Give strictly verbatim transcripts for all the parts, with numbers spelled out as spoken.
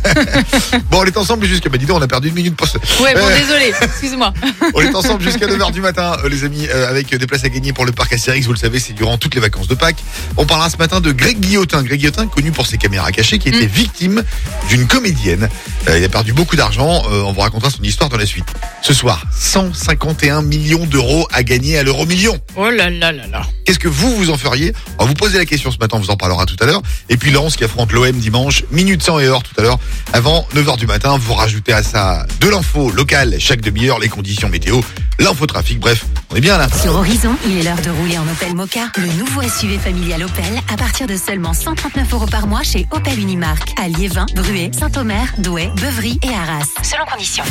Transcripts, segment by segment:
Bon, on est ensemble jusqu'à... Bah dis donc, on a perdu une minute pour ce... Ouais, bon, Euh, désolé, excuse-moi. On est ensemble jusqu'à neuf heures du matin, euh, les amis, euh, avec des places à gagner pour le parc Astérix. Vous le savez, c'est durant toutes les vacances de Pâques. On parlera ce matin de Greg Guillotin. Greg Guillotin, connu pour ses caméras cachées, qui était Mm. victime d'une comédienne. Euh, il a perdu beaucoup d'argent. Euh, on vous racontera son histoire dans la suite. Ce soir, cent cinquante et un millions d'euros à gagner à l'euro million. Oh là là là là. Qu'est-ce que vous, vous en feriez? On va vous poser la question ce matin, on vous en parlera tout à l'heure. Et puis Lens qui affronte l'O M dimanche, minute cent et heure tout à l'heure. Avant neuf heures du matin, vous rajoutez à ça de l'info locale, chaque demi-heure, les conditions météo, l'infotrafic, bref, on est bien là. Sur Horizon, il est l'heure de rouler en Opel Mokka. Le nouveau S U V familial Opel à partir de seulement cent trente-neuf euros par mois chez Opel Unimarque. À Liévin, Bruay, Saint-Omer, Douai, Beuvry et Arras. Selon conditions.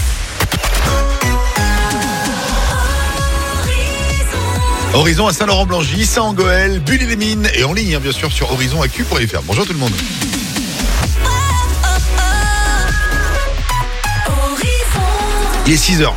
Horizon à Saint-Laurent-Blangy, Saint-Angoël, Bully-les-Mines et en ligne, hein, bien sûr, sur horizon a q point f r. Bonjour tout le monde. Il est six heures.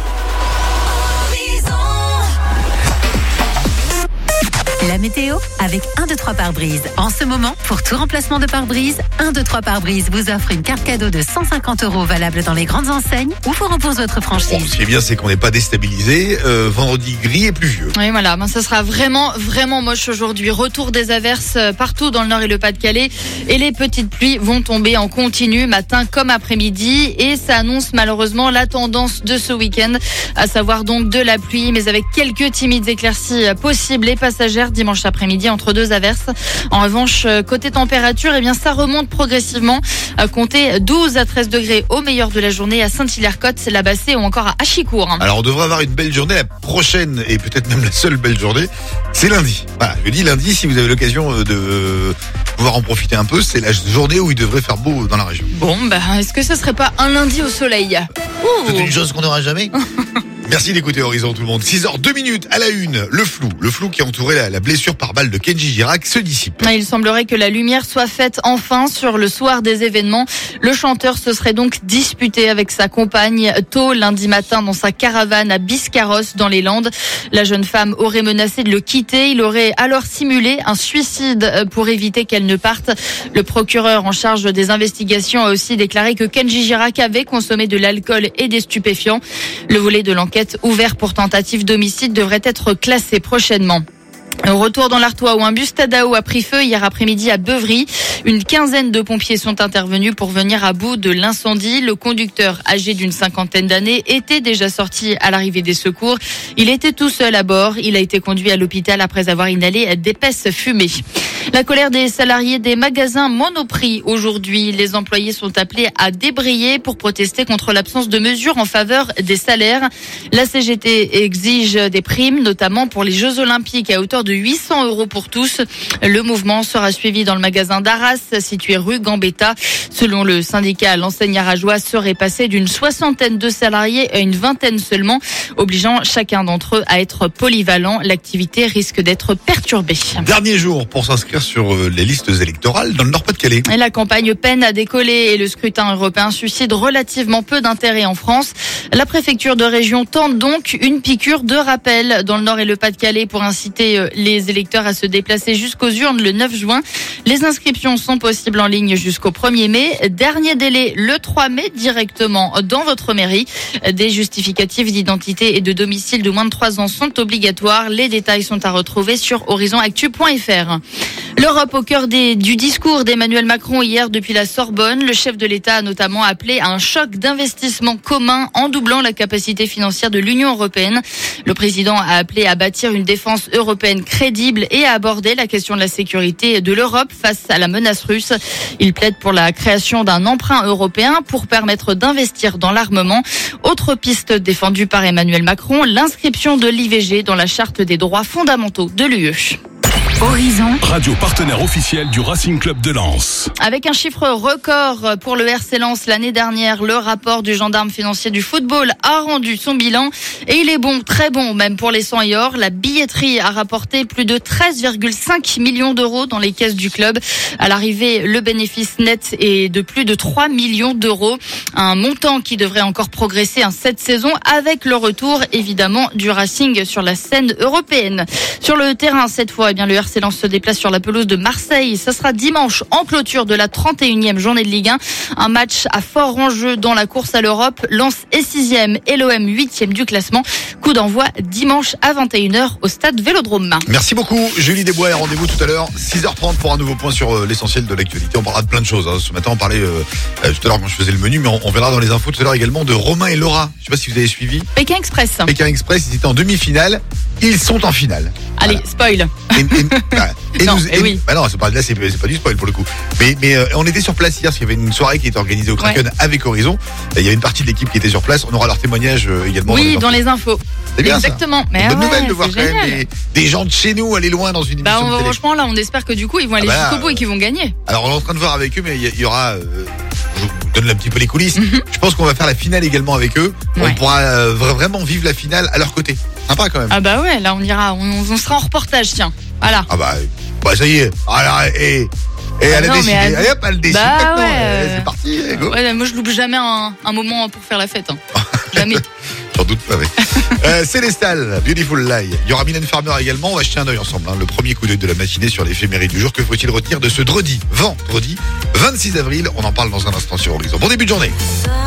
La météo avec un, deux, trois pare-brise. En ce moment, pour tout remplacement de pare-brise, un, deux, trois pare-brise vous offre une carte cadeau de cent cinquante euros valable dans les grandes enseignes ou vous rembourse votre Bon, franchise. ce qui est bien, c'est qu'on n'est pas déstabilisé. Euh, vendredi gris et pluvieux. Oui, voilà, ben, ça sera vraiment, vraiment moche aujourd'hui. Retour des averses partout dans le Nord et le Pas-de-Calais. Et les petites pluies vont tomber en continu, matin comme après-midi. Et ça annonce malheureusement la tendance de ce week-end, à savoir donc de la pluie, mais avec quelques timides éclaircies possibles et passagères dimanche après-midi entre deux averses. En revanche, côté température, eh bien, ça remonte progressivement. À compter douze à treize degrés au meilleur de la journée à Saint-Hilaire-Côte, la Bassée ou encore à Achicourt. Alors on devrait avoir une belle journée. La prochaine et peut-être même la seule belle journée, c'est lundi. Voilà, je dis lundi, si vous avez l'occasion de pouvoir en profiter un peu, c'est la journée où il devrait faire beau dans la région. Bon, bah, est-ce que ce serait pas un lundi au soleil? Ouh. C'est une chose qu'on n'aura jamais. Merci d'écouter Horizon tout le monde. six heures deux minutes à la une. Le flou. Le flou qui a entouré la, la blessure par balle de Kenji Girac se dissipe. Il semblerait que la lumière soit faite enfin sur le soir des événements. Le chanteur se serait donc disputé avec sa compagne tôt lundi matin dans sa caravane à Biscarrosse dans les Landes. La jeune femme aurait menacé de le quitter. Il aurait alors simulé un suicide pour éviter qu'elle ne parte. Le procureur en charge des investigations a aussi déclaré que Kenji Girac avait consommé de l'alcool et des stupéfiants. Le volet de l'enquête ouvert pour tentative d'homicide devrait être classé prochainement. Au retour dans l'Artois où un bus Tadao a pris feu hier après-midi à Beuvry. Une quinzaine de pompiers sont intervenus pour venir à bout de l'incendie. Le conducteur, âgé d'une cinquantaine d'années, était déjà sorti à l'arrivée des secours. Il était tout seul à bord. Il a été conduit à l'hôpital après avoir inhalé d'épaisses fumées. La colère des salariés des magasins Monoprix aujourd'hui. Les employés sont appelés à débrayer pour protester contre l'absence de mesures en faveur des salaires. La C G T exige des primes, notamment pour les Jeux Olympiques à hauteur de huit cents euros pour tous. Le mouvement sera suivi dans le magasin d'Arras, situé rue Gambetta. Selon le syndicat, l'enseigne arageoise serait passée d'une soixantaine de salariés à une vingtaine seulement, obligeant chacun d'entre eux à être polyvalent. L'activité risque d'être perturbée. Dernier jour pour s'inscrire sur les listes électorales dans le Nord-Pas-de-Calais. Et la campagne peine à décoller et le scrutin européen suscite relativement peu d'intérêt en France. La préfecture de région tente donc une piqûre de rappel dans le Nord et le Pas-de-Calais pour inciter les électeurs à se déplacer jusqu'aux urnes le neuf juin. Les inscriptions sont possibles en ligne jusqu'au premier mai. Dernier délai le trois mai directement dans votre mairie. Des justificatifs d'identité et de domicile de moins de trois ans sont obligatoires. Les détails sont à retrouver sur horizon actu point f r. L'Europe au cœur des, du discours d'Emmanuel Macron hier depuis la Sorbonne. Le chef de l'État a notamment appelé à un choc d'investissement commun en doublant la capacité financière de l'Union européenne. Le président a appelé à bâtir une défense européenne crédible et à aborder la question de la sécurité de l'Europe face à la menace russe. Il plaide pour la création d'un emprunt européen pour permettre d'investir dans l'armement. Autre piste défendue par Emmanuel Macron, l'inscription de l'I V G dans la charte des droits fondamentaux de l'U E. Horizon. Radio partenaire officiel du Racing Club de Lens. Avec un chiffre record pour le R C Lens l'année dernière, le rapport du gendarme financier du football a rendu son bilan et il est bon, très bon même pour les cent et or. La billetterie a rapporté plus de treize virgule cinq millions d'euros dans les caisses du club. À l'arrivée, le bénéfice net est de plus de trois millions d'euros. Un montant qui devrait encore progresser hein, cette saison avec le retour évidemment du Racing sur la scène européenne. Sur le terrain cette fois, eh bien, le R C Lens se déplace sur la pelouse de Marseille. Ça sera dimanche en clôture de la trente et unième journée de Ligue un. Un match à fort enjeu dans la course à l'Europe. Lens est sixième et l'O M huitième du classement. Coup d'envoi dimanche à vingt et une heures au stade Vélodrome. Merci beaucoup Julie Desbois et rendez-vous tout à l'heure six heures trente pour un nouveau point sur euh, l'essentiel de l'actualité. On parlera de plein de choses. Hein. Ce matin on parlait euh, euh, tout à l'heure quand je faisais le menu, mais on, on verra dans les infos tout à l'heure également de Romain et Laura. Je sais pas si vous avez suivi. Pékin Express. Pékin Express, ils étaient en demi-finale. Ils sont en finale. Allez, voilà. Spoil. Et, et, voilà. et non, nous, et et, oui. Bah non, c'est pas, là c'est, c'est pas du spoil pour le coup. Mais, mais euh, on était sur place hier parce qu'il y avait une soirée qui était organisée au Kraken ouais. avec Horizon. Et il y avait une partie de l'équipe qui était sur place. On aura leur témoignage euh, également. Oui, dans les infos. Dans les infos. C'est bien exactement. Ça. Mais une bonne ouais, nouvelle de voir quand génial. même des, des gens de chez nous aller loin dans une émission bah, on, de télé. Franchement, là, on espère que du coup, ils vont aller ah bah, jusqu'au bout et qu'ils vont gagner. Alors, on est en train de voir avec eux, mais il y, y aura. Euh, je vous donne un petit peu les coulisses. Mm-hmm. Je pense qu'on va faire la finale également avec eux. Ouais. On pourra euh, vraiment vivre la finale à leur côté. Sympa quand même. Ah bah ouais, là on ira, on, on sera en reportage, tiens. Voilà. Ah bah, bah ça y est. Alors, et, et ah elle a décidé. Elle... Allez hop, elle décide bah maintenant. Ouais. Allez, c'est parti. Allez, go. Ouais, moi je loupe jamais un, un moment pour faire la fête. Hein. Jamais. J'en doute pas, oui. euh, Célestal, Beautiful Lie. Il y aura Mylène Farmer également. On va jeter un œil ensemble. Hein. Le premier coup d'œil de la matinée sur l'éphéméride du jour. Que faut-il retenir de ce dredi, vendredi, vingt-six avril? On en parle dans un instant sur Horizon. Bon début de journée.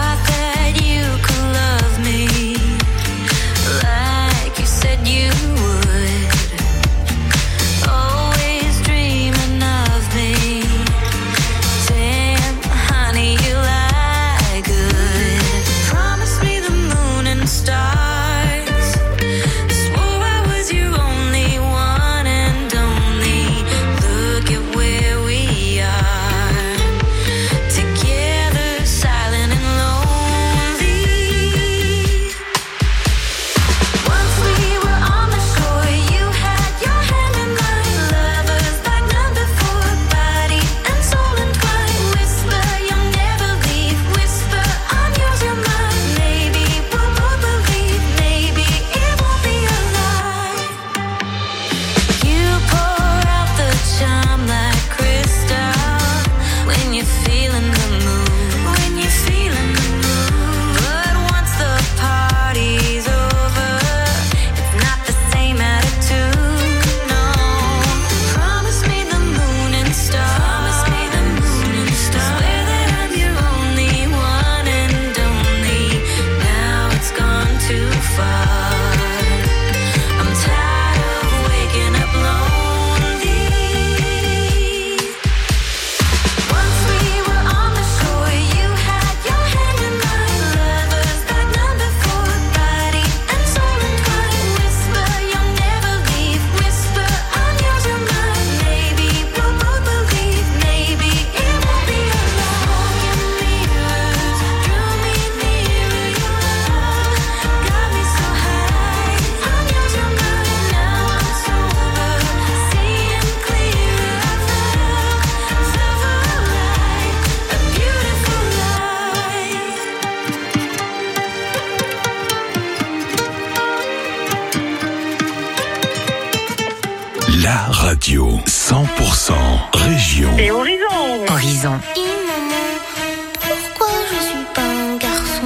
La radio cent pour cent région. Et Horizon. Horizon. Dis maman, pourquoi je suis pas un garçon?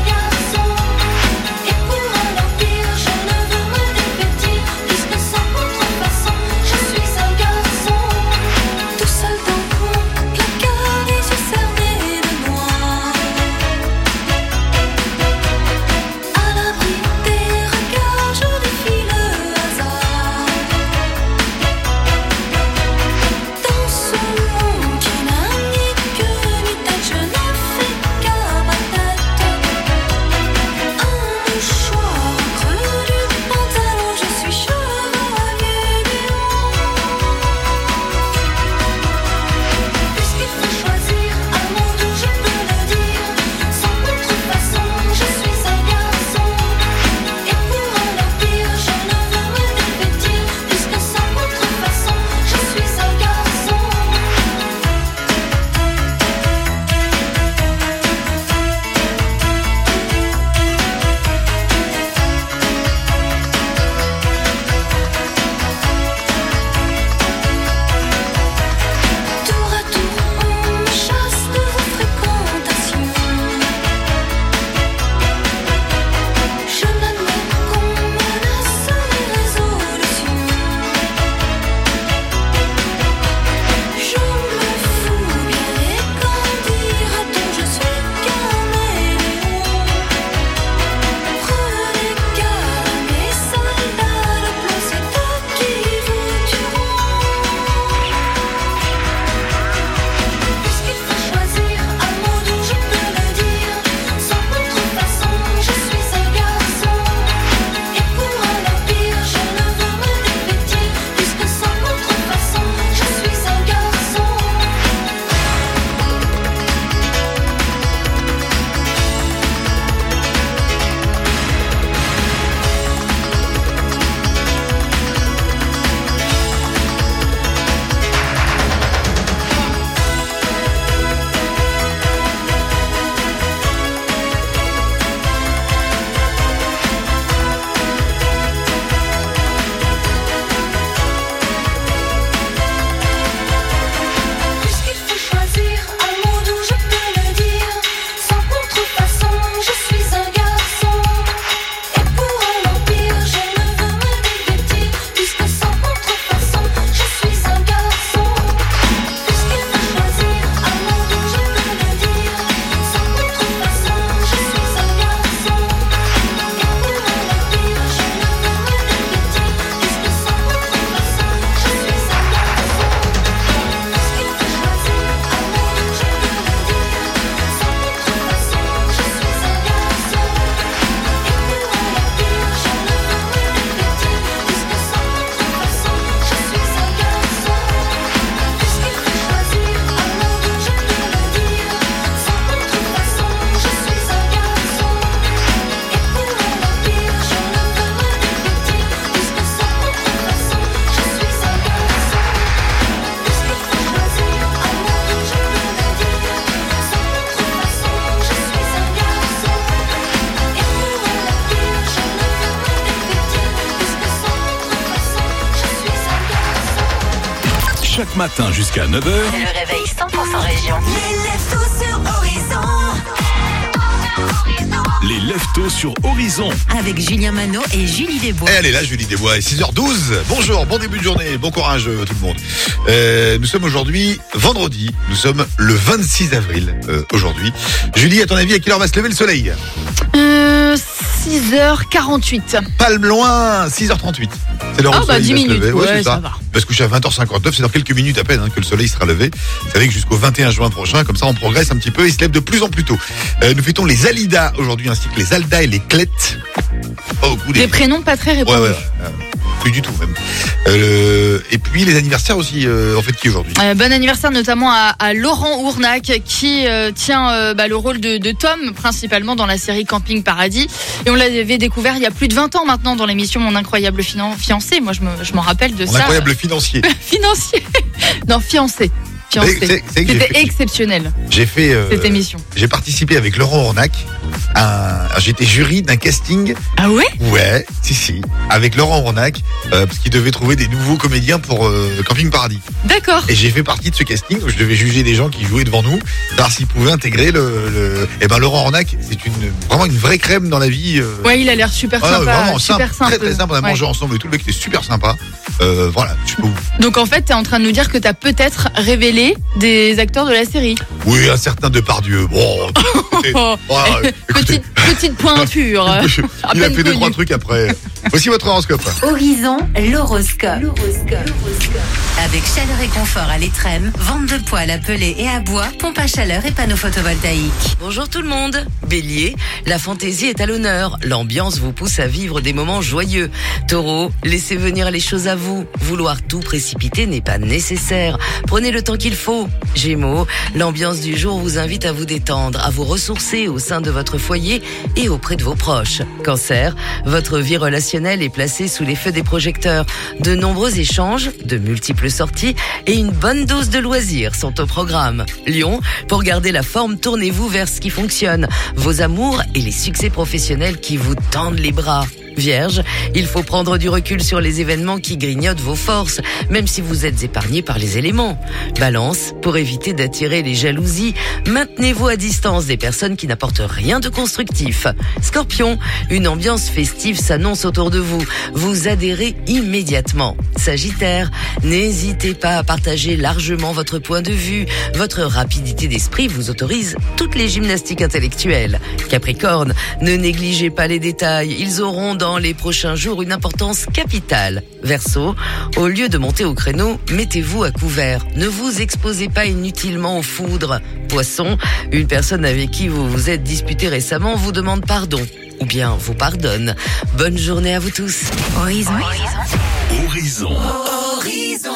Puisque sans Chaque matin jusqu'à neuf heures. Le réveil cent pour cent région. Les leftos sur Horizon. Les leftos sur Horizon. Avec Julien Manot et Julie Desbois. Et elle est là, Julie Desbois, et six heures douze. Bonjour, bon début de journée, bon courage euh, tout le monde. Euh, nous sommes aujourd'hui vendredi, nous sommes le vingt-six avril euh, aujourd'hui. Julie, à ton avis, à quelle heure va se lever le soleil? Euh, six heures quarante-huit. Palme loin, six heures trente-huit. C'est l'heure où Ah le bah soleil dix va se minutes, lever. ouais, c'est ça ça. va. Il va se coucher à vingt heures cinquante-neuf, c'est dans quelques minutes à peine hein, que le soleil sera levé. Vous savez que jusqu'au vingt et un juin prochain, comme ça on progresse un petit peu et se lève de plus en plus tôt. Euh, nous fêtons les Alida aujourd'hui, ainsi que les Alda et les Clettes. Oh, goût Des prénoms pas très Ouais, répandus. ouais, ouais. Euh, plus du tout même. Euh, et puis les anniversaires aussi, euh, en fait, qui aujourd'hui? Euh, bon anniversaire notamment à, à Laurent Ournac qui euh, tient euh, bah, le rôle de, de Tom principalement dans la série Camping Paradis, et on l'avait découvert il y a plus de vingt ans maintenant dans l'émission Mon incroyable finan- fiancé. Moi je, me, je m'en rappelle de Mon ça. incroyable financier. Financier. Non, fiancé. Fiancé. C'est- c'est- c'est que j'ai C'était fait- exceptionnel J'ai fait euh, cette émission. j'ai participé avec Laurent Ornac. Un, j'étais jury d'un casting. Ah ouais? Ouais, si si, avec Laurent Ornac, euh, parce qu'il devait trouver des nouveaux comédiens pour euh, Camping Paradis. D'accord. Et j'ai fait partie de ce casting où je devais juger des gens qui jouaient devant nous, savoir s'ils pouvaient intégrer le. le... Et ben Laurent Ornac, c'est une vraiment une vraie crème dans la vie. euh, Ouais, il a l'air super ah, sympa. vraiment super simple, simple. très très simple. On a Ouais. mangé ensemble et tout, le mec était super sympa. Euh, voilà, je peux vous- Donc en fait, t'es en train de nous dire que t'as peut-être révélé des acteurs de la série. Oui, un certain Depardieu. Bon, écoutez, Oh, ouais, écoutez, petite, petite pointure. À il a peine fait deux trois connue. trucs après. Voici votre horoscope. Horizon, l'horoscope. Avec chaleur et confort à l'étrème, vente de poêle à peler et à bois, pompe à chaleur et panneaux photovoltaïques. Bonjour tout le monde. Bélier, la fantaisie est à l'honneur. L'ambiance vous pousse à vivre des moments joyeux. Taureau, laissez venir les choses à vous. Vouloir tout précipiter n'est pas nécessaire. Prenez le temps qu'il faut. Gémeaux, l'ambiance du jour vous invite à vous détendre, à vous ressourcer au sein de votre foyer et auprès de vos proches. Cancer, votre vie relationnelle est placée sous les feux des projecteurs. De nombreux échanges, de multiples sorties et une bonne dose de loisirs sont au programme. Lion, pour garder la forme, tournez-vous vers ce qui fonctionne, vos amours et les succès professionnels qui vous tendent les bras. Vierge, il faut prendre du recul sur les événements qui grignotent vos forces, même si vous êtes épargné par les éléments. Balance, pour éviter d'attirer les jalousies, maintenez-vous à distance des personnes qui n'apportent rien de constructif. Scorpion, une ambiance festive s'annonce autour de vous. Vous adhérez immédiatement. Sagittaire, n'hésitez pas à partager largement votre point de vue. Votre rapidité d'esprit vous autorise toutes les gymnastiques intellectuelles. Capricorne, ne négligez pas les détails. Ils auront dans les prochains jours une importance capitale. Verseau, au lieu de monter au créneau, mettez-vous à couvert. Ne vous exposez pas inutilement aux foudres. Poisson, une personne avec qui vous vous êtes disputé récemment vous demande pardon. Ou bien vous pardonne. Bonne journée à vous tous. Horizon, Horizon. Horizon.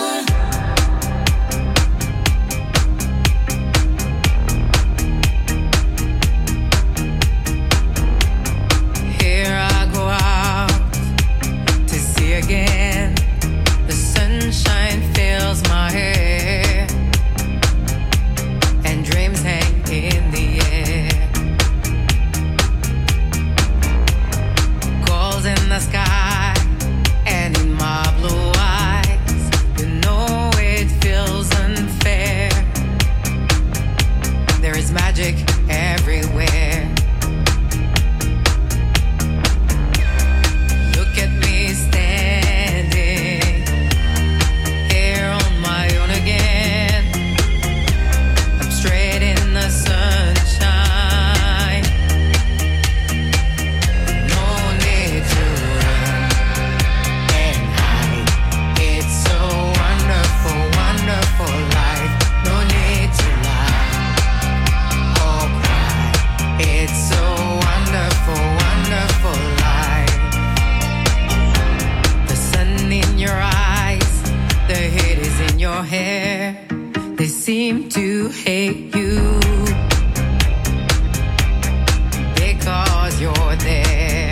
Here I go out to see again. The sunshine fills my hair, and dreams hang in the air. Gold in the sky and in my blue eyes. You know it feels unfair. There is magic everywhere. Look at me standing here on my own again. I'm straight in the sunshine. No need to run and hide. It's so wonderful, wonderful life. No need to lie or cry. It's so wonderful, wonderful life. The sun in your eyes, the heat is in your hair. They seem to hate you because you're there.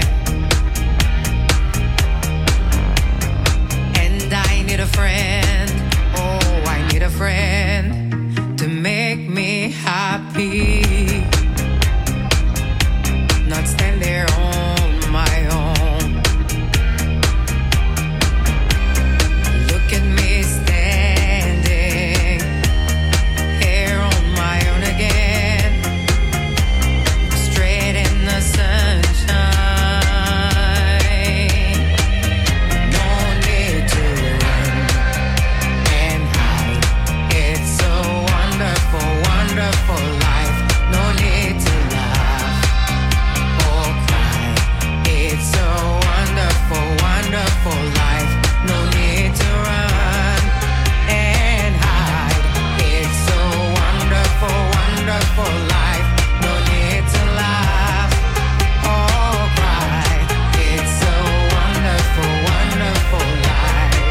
And I need a friend, oh, I need a friend to make me happy. Not stand there on my own. Look at me standing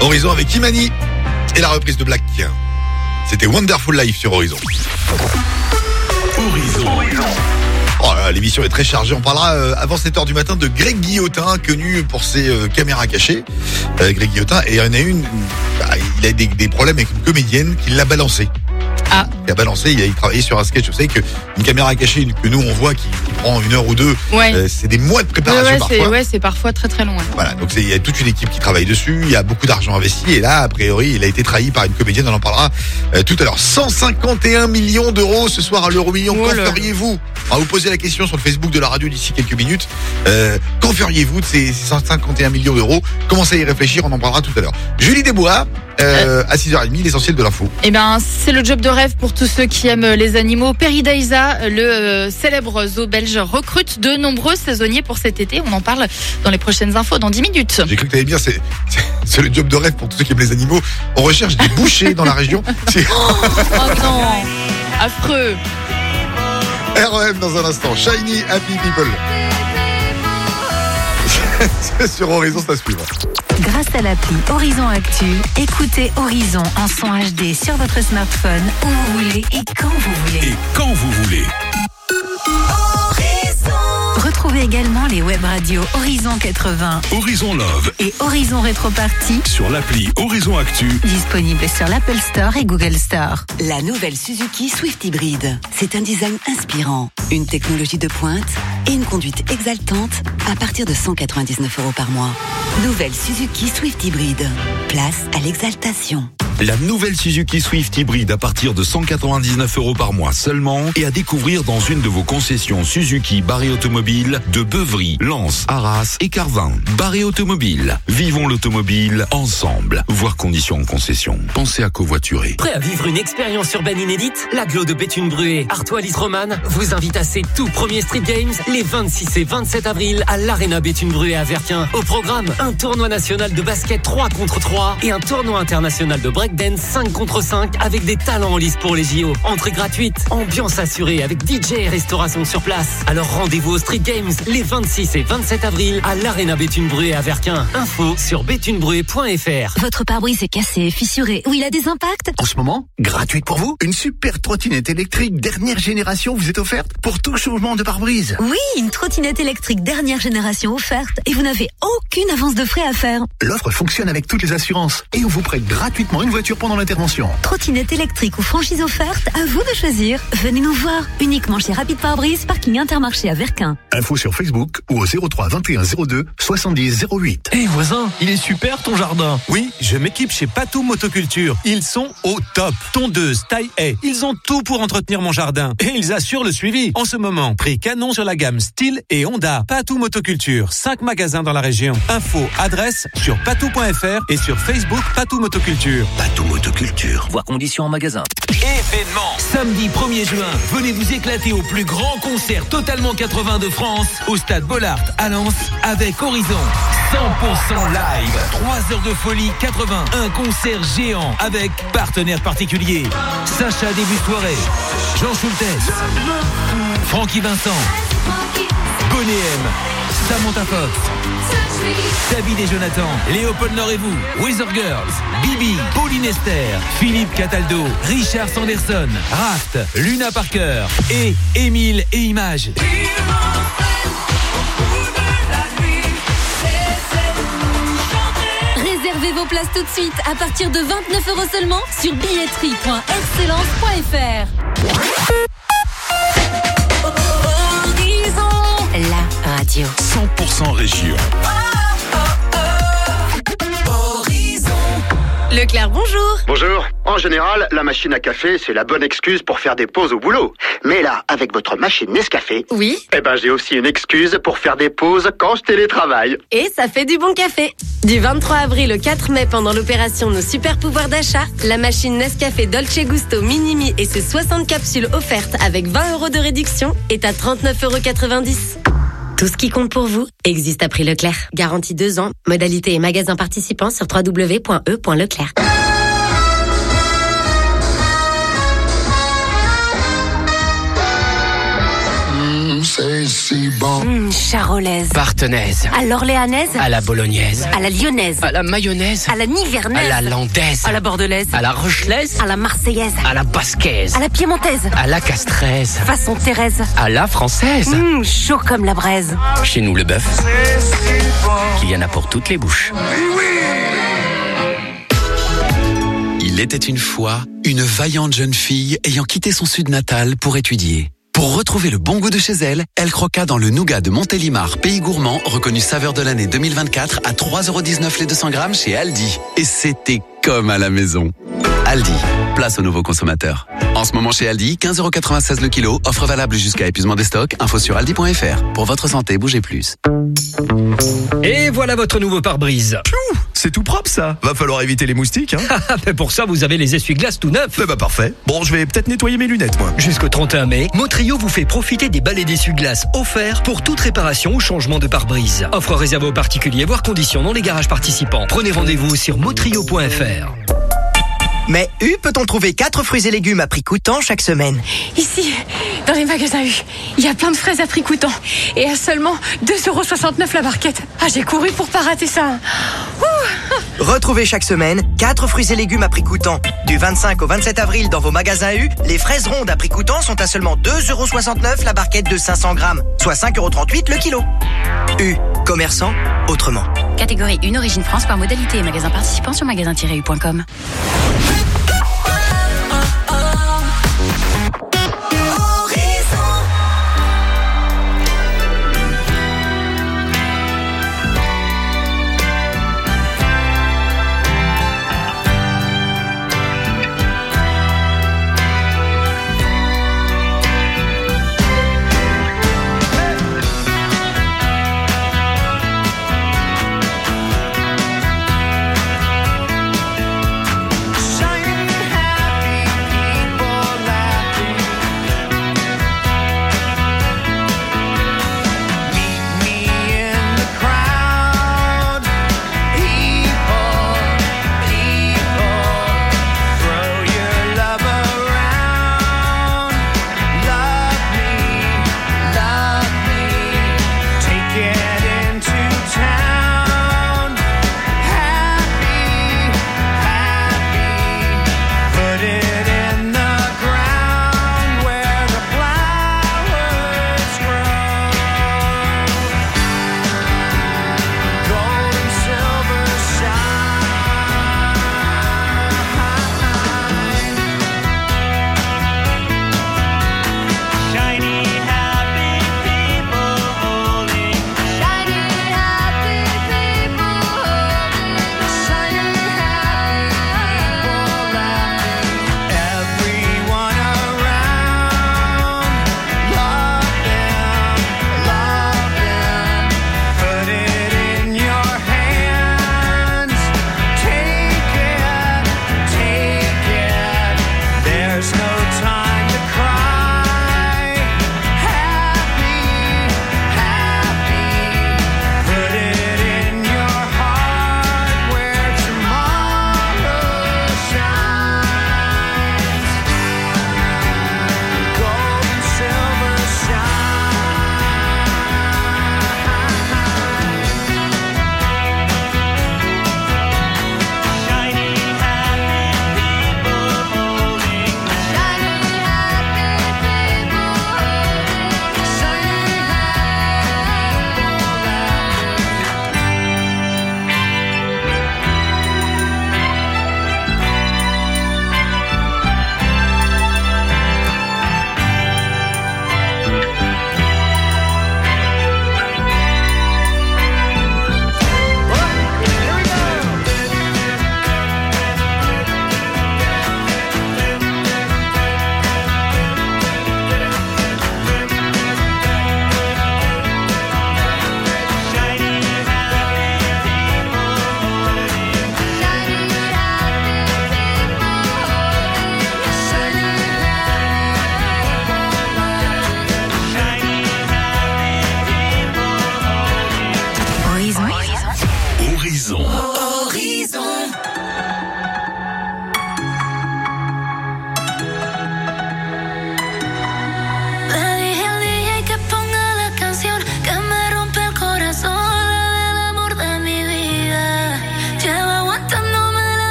Horizon avec Imani et la reprise de Black. C'était Wonderful Life sur Horizon. Horizon. Oh là, l'émission est très chargée. On parlera euh, avant sept heures du matin de Greg Guillotin, connu pour ses euh, caméras cachées. Euh, Greg Guillotin, et il y en a une, bah, il a des, des problèmes avec une comédienne qui l'a balancé. Ah. Il a balancé, il a travaillé sur un sketch. Vous savez qu'une caméra cachée que nous on voit qui, qui prend une heure ou deux, Ouais. euh, c'est des mois de préparation Ouais, ouais, parfois. c'est, ouais, c'est parfois très très long. Ouais. Voilà, donc c'est- il y a toute une équipe qui travaille dessus, il y a beaucoup d'argent investi, et là, a priori, il a été trahi par une comédienne, on en parlera euh, tout à l'heure. cent cinquante et un millions d'euros ce soir à l'euro million, Oh quand là. feriez-vous? On va vous poser la question sur le Facebook de la radio d'ici quelques minutes. Euh, quand feriez-vous de ces ces cent cinquante et un millions d'euros? Commencez à y réfléchir, on en parlera tout à l'heure. Julie Desbois, euh, à six heures trente, l'essentiel de l'info. Eh ben, c'est le job de rêve pour tous ceux qui aiment les animaux. Peridaisa, le euh, célèbre zoo belge, recrute de nombreux saisonniers pour cet été. On en parle dans les prochaines infos dans dix minutes. J'ai cru que t'allais bien, c'est, c'est, c'est le job de rêve pour tous ceux qui aiment les animaux. On recherche des bouchers dans la région. C'est Oh non, affreux. R E M dans un instant. Shiny Happy People. C'est sur Horizon, ça suivra. Grâce à l'appli Horizon Actu, écoutez Horizon en son H D sur votre smartphone, où vous voulez et quand vous voulez. Et quand vous voulez. Retrouvez également les web radios Horizon quatre-vingts Horizon Love et Horizon Rétropartie, sur l'appli Horizon Actu. disponibles sur l'Apple Store et Google Store. La nouvelle Suzuki Swift Hybrid. C'est un design inspirant, une technologie de pointe et une conduite exaltante à partir de cent quatre-vingt-dix-neuf euros par mois. Nouvelle Suzuki Swift Hybrid. Place à l'exaltation. La nouvelle Suzuki Swift Hybrid à partir de cent quatre-vingt-dix-neuf euros par mois seulement et à découvrir dans une de vos concessions Suzuki Barré Automobile de Beuvry, Lens, Arras et Carvin. Barré Automobile. Vivons l'automobile ensemble. Voir conditions en concession. Pensez à covoiturer. Prêt à vivre une expérience urbaine inédite? L'Agglo de Béthune-Bruay, Artois Litroman vous invite à ses tout premiers Street Games les vingt-six et vingt-sept avril à l'Arena Béthune-Bruay à Verquin. Au programme, un tournoi national de basket trois contre trois et un tournoi international de breakdance cinq contre cinq avec des talents en lice pour les J O. Entrée gratuite, ambiance assurée avec D J et restauration sur place. Alors rendez-vous au Street Games les vingt-six et vingt-sept avril à l'Arena Béthune-Bruay à Verquin. Info sur béthune-bruay point f r. Votre pare-brise est cassé, fissuré ou il a des impacts? En ce moment, gratuite pour vous, une super trottinette électrique dernière génération vous est offerte pour tout changement de pare-brise. Oui, une trottinette électrique dernière génération offerte et vous n'avez aucune avance de frais à faire. L'offre fonctionne avec toutes les assurances et on vous prête gratuitement une voiture pendant l'intervention. Trottinette électrique ou franchise offerte, à vous de choisir. Venez nous voir, uniquement chez Rapide Pare-Brise, parking Intermarché à Verquin. Info sur Facebook ou au zéro trois vingt et un zéro deux soixante-dix zéro huit. Hé hey voisin, il est super ton jardin. Oui, je m'équipe chez Patou Motoculture. Ils sont au top. Tondeuse, taille haie, ils ont tout pour entretenir mon jardin. Et ils assurent le suivi. En ce moment, prix canon sur la gamme Style et Honda. Patou Motoculture, cinq magasins dans la région. Info, adresse sur patou point f r et sur Facebook Patou Motoculture. Patou Motoculture. Voir conditions en magasin. Événement. Samedi premier juin, venez vous éclater au plus grand concert totalement quatre-vingts de France au stade Bollard à Lens avec Horizon. cent pour cent live. trois heures de folie quatre-vingts. Un concert géant avec partenaires particuliers. Sacha début soirée. Jean Schultes. Francky Vincent. Bonnet M. Samantha Fox. David et Jonathan, Léopold Nord et vous, Weather Girls, Bibi, Pauline Esther, Philippe Cataldo, Richard Sanderson, Raft, Luna Parker et Émile et Images. Réservez vos places tout de suite à partir de vingt-neuf euros seulement sur billetterie point excellence point f r. La radio. cent pour cent région. Leclerc, bonjour. Bonjour. En général, la machine à café, c'est la bonne excuse pour faire des pauses au boulot. Mais là, avec votre machine Nescafé, oui, eh ben j'ai aussi une excuse pour faire des pauses quand je télétravaille. Et ça fait du bon café. Du vingt-trois avril au quatre mai, pendant l'opération Nos Super Pouvoirs d'achat, la machine Nescafé Dolce Gusto Minimi et ses soixante capsules offertes avec vingt euros de réduction est à trente-neuf euros quatre-vingt-dix. Tout ce qui compte pour vous existe à prix Leclerc. Garantie deux ans. Modalité et magasins participants sur w w w point e point leclerc. Mm, say Mmh, charolaise. Partenaise. À l'orléanaise. À la bolognaise. À la lyonnaise. À la mayonnaise. À la nivernaise. À la landaise. À la bordelaise. À la rochelaise. À la marseillaise. À la basquaise. À la piémontaise. À la castraise. Façon Thérèse. À la française. Mmh, chaud comme la braise. Chez nous, le bœuf, il y en a pour toutes les bouches. Il était une fois une vaillante jeune fille ayant quitté son sud natal pour étudier. Pour retrouver le bon goût de chez elle, elle croqua dans le nougat de Montélimar, pays gourmand, reconnu saveur de l'année deux mille vingt-quatre à trois euros dix-neuf les deux cents grammes chez Aldi. Et c'était comme à la maison. Aldi, place aux nouveaux consommateurs. En ce moment chez Aldi, quinze euros quatre-vingt-seize le kilo, offre valable jusqu'à épuisement des stocks, info sur aldi point f r. Pour votre santé, bougez plus. Et voilà votre nouveau pare-brise. Piou, c'est tout propre ça. Va falloir éviter les moustiques, hein. Mais pour ça, vous avez les essuie-glaces tout neufs. Eh bah parfait. Bon, je vais peut-être nettoyer mes lunettes, moi. Jusqu'au trente et un mai, Motrio vous fait profiter des balais d'essuie-glaces offerts pour toute réparation ou changement de pare-brise. Offre réservée aux particuliers, voire conditions dans les garages participants. Prenez rendez-vous sur motrio point f r. Mais U peut-on trouver quatre fruits et légumes à prix coûtant chaque semaine? Ici, dans les magasins U, il y a plein de fraises à prix coûtant. Et à seulement deux euros soixante-neuf la barquette. Ah, j'ai couru pour pas rater ça. Ouh. Retrouvez chaque semaine quatre fruits et légumes à prix coûtant. Du vingt-cinq au vingt-sept avril dans vos magasins U, les fraises rondes à prix coûtant sont à seulement deux euros soixante-neuf la barquette de cinq cents grammes, soit cinq euros trente-huit le kilo. U, commerçant autrement. Catégorie un Origine France par modalité et magasin participant sur magasin tiret u point com.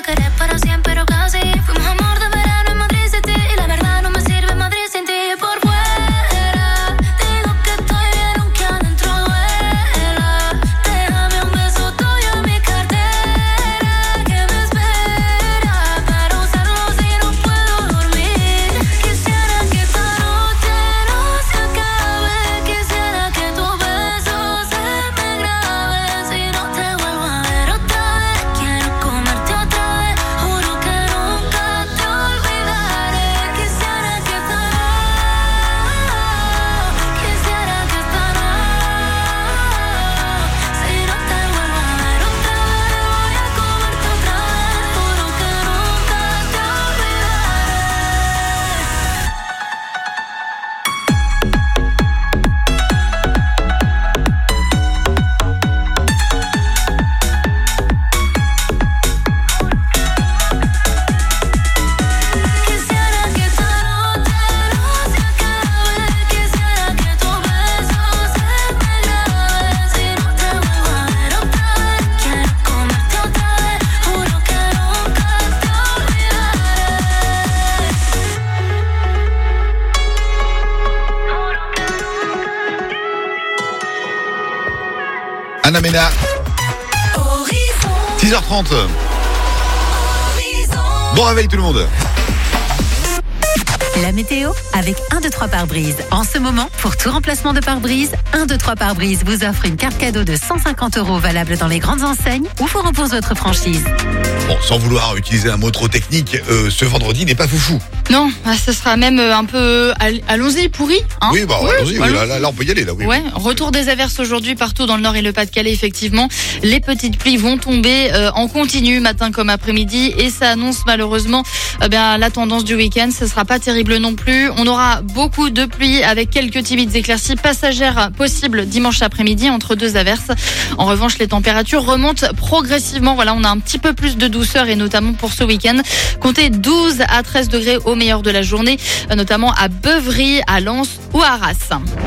a querer para siempre, pero casi fuimos amor de verano en Madrid City y la verdad no me sirve Madrid sin ti. Por fuera digo que estoy bien aunque adentro duela. Déjame un beso tuyo en mi cartera que me espera para usarlo si no puedo dormir. Quisiera que esta noche no se acabe, quisiera que tu beso se me grabe. Si no te vuelvo a ver otra vez, quiero comerte otra vez, juro que nunca te olvidaré. Quisiera que esta noche, quisiera que esta noche, si no te vuelvo a ver otra vez, voy a comerte otra vez, juro que nunca te Quisiera que esta noche no se acabe, quisiera que tu beso se me grabe. Si no te vuelvo a ver otra vez, quiero comerte otra vez, juro que nunca te Anna Mena, six heures trente. Bon réveil tout le monde. La météo avec un, deux, trois pare-brise. En ce moment, pour tout remplacement de pare-brise, un, deux, trois pare-brise vous offre une carte cadeau de cent cinquante euros valable dans les grandes enseignes ou vous rembourse votre franchise. Bon, sans vouloir utiliser un mot trop technique, euh, ce vendredi n'est pas foufou. Non, bah, ce sera même euh, un peu all- allons-y pourri. Hein Oui, bah allons-y, oui, là, là, là, on peut y aller là, oui. Ouais, retour des averses aujourd'hui partout dans le Nord et le Pas-de-Calais, effectivement. Les petites pluies vont tomber euh, en continu matin comme après-midi et ça annonce malheureusement euh, bien, la tendance du week-end. Ce sera pas terrible non plus. On aura beaucoup de pluie avec quelques timides éclaircies passagères possibles dimanche après-midi entre deux averses. En revanche, les températures remontent progressivement. Voilà, on a un petit peu plus de douceur et notamment pour ce week-end. Comptez douze à treize degrés au meilleur de la journée, euh, notamment à Beuvry, à Lens ou à Arras.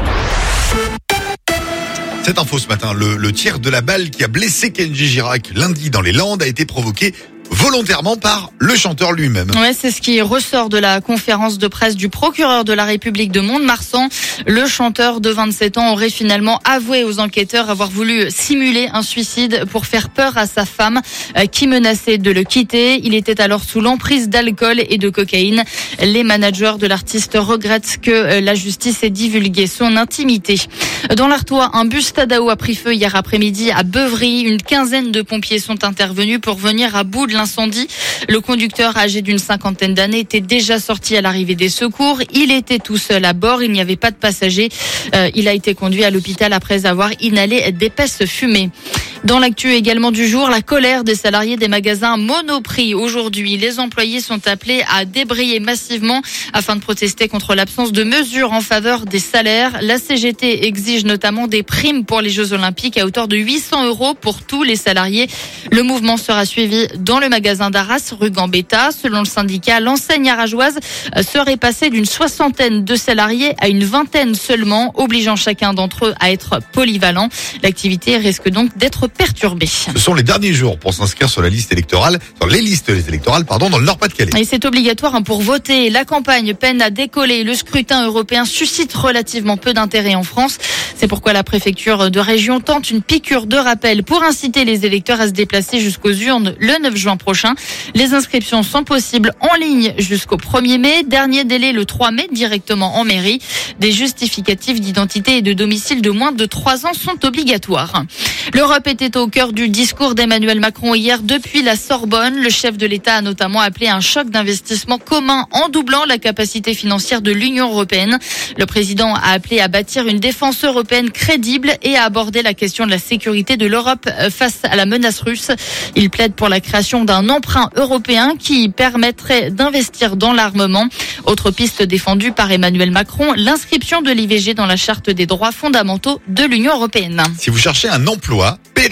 Cette info ce matin, le, le tir de la balle qui a blessé Kenji Girac lundi dans les Landes a été provoqué volontairement par le chanteur lui-même. Ouais, c'est ce qui ressort de la conférence de presse du procureur de la République de Mont-de-Marsan. Le chanteur de vingt-sept ans aurait finalement avoué aux enquêteurs avoir voulu simuler un suicide pour faire peur à sa femme euh, qui menaçait de le quitter. Il était alors sous l'emprise d'alcool et de cocaïne. Les managers de l'artiste regrettent que euh, la justice ait divulgué son intimité. Dans l'Artois, un bus Tadao a pris feu hier après-midi à Beuvry. Une quinzaine de pompiers sont intervenus pour venir à bout de l'incendie. Le conducteur, âgé d'une cinquantaine d'années, était déjà sorti à l'arrivée des secours. Il était tout seul à bord. Il n'y avait pas de passagers. Euh, il a été conduit à l'hôpital après avoir inhalé d'épaisses fumées. Dans l'actu également du jour, la colère des salariés des magasins Monoprix. Aujourd'hui, les employés sont appelés à débrayer massivement afin de protester contre l'absence de mesures en faveur des salaires. La C G T exige notamment des primes pour les Jeux Olympiques à hauteur de huit cents euros pour tous les salariés. Le mouvement sera suivi dans le magasin d'Arras, rue Gambetta. Selon le syndicat, l'enseigne arageoise serait passée d'une soixantaine de salariés à une vingtaine seulement, obligeant chacun d'entre eux à être polyvalent. L'activité risque donc d'être perturbée. Ce sont les derniers jours pour s'inscrire sur la liste électorale, sur les listes électorales, pardon, dans le Nord-Pas-de-Calais. Et c'est obligatoire pour voter. La campagne peine à décoller. Le scrutin européen suscite relativement peu d'intérêt en France. C'est pourquoi la préfecture de région tente une piqûre de rappel pour inciter les électeurs à se déplacer jusqu'aux urnes le neuf juin prochain. Les inscriptions sont possibles en ligne jusqu'au premier mai. Dernier délai le trois mai directement en mairie. Des justificatifs d'identité et de domicile de moins de trois ans sont obligatoires. L'Europe était au cœur du discours d'Emmanuel Macron hier depuis la Sorbonne. Le chef de l'État a notamment appelé à un choc d'investissement commun en doublant la capacité financière de l'Union européenne. Le président a appelé à bâtir une défense européenne crédible et à aborder la question de la sécurité de l'Europe face à la menace russe. Il plaide pour la création d'un emprunt européen qui permettrait d'investir dans l'armement. Autre piste défendue par Emmanuel Macron, l'inscription de l'I V G dans la charte des droits fondamentaux de l'Union européenne. Si vous cherchez un emploi, Péri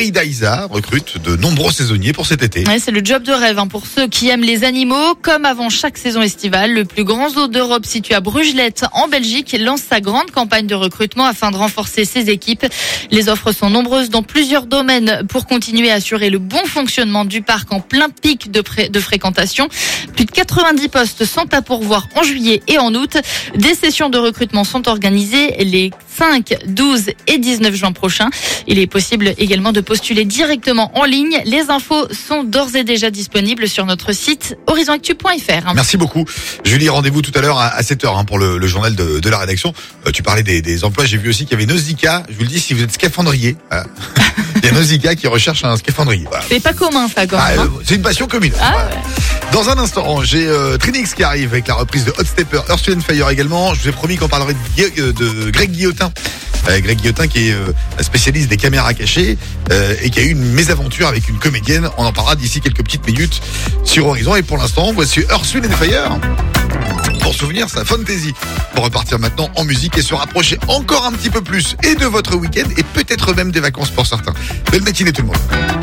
Eridaisa recrute de nombreux saisonniers pour cet été. Ouais, c'est le job de rêve hein, pour ceux qui aiment les animaux. Comme avant chaque saison estivale, le plus grand zoo d'Europe situé à Brugelette en Belgique lance sa grande campagne de recrutement afin de renforcer ses équipes. Les offres sont nombreuses dans plusieurs domaines pour continuer à assurer le bon fonctionnement du parc en plein pic de, pré- de fréquentation. Plus de quatre-vingt-dix postes sont à pourvoir en juillet et en août. Des sessions de recrutement sont organisées les cinq, douze et dix-neuf juin prochains. Il est possible également de postuler directement en ligne. Les infos sont d'ores et déjà disponibles sur notre site horizon actu point f r. Merci beaucoup. Julie, rendez-vous tout à l'heure à sept heures hein, pour le, le journal de, de la rédaction. Euh, tu parlais des, des emplois. J'ai vu aussi qu'il y avait Nausicaa. Je vous le dis, si vous êtes scaphandrier, hein, il y a Nausicaa qui recherche un scaphandrier. Voilà. C'est pas commun ça quand même. Ah, hein. euh, c'est une passion commune. Ah, voilà. ouais. Dans un instant, j'ai euh, Trinix qui arrive avec la reprise de Hot Stepper, Earth, Wind and Fire également. Je vous ai promis qu'on parlerait de, Gui- euh, de Greg Guillotin. Euh, Greg Guillotin qui est euh, spécialiste des caméras cachées euh, et qui a eu une mésaventure avec une comédienne. On en parlera d'ici quelques petites minutes sur Horizon. Et pour l'instant, voici Earth, Wind and Fire pour souvenir sa fantaisie. Pour repartir maintenant en musique et se rapprocher encore un petit peu plus et de votre week-end et peut-être même des vacances pour certains. Belle matinée tout le monde.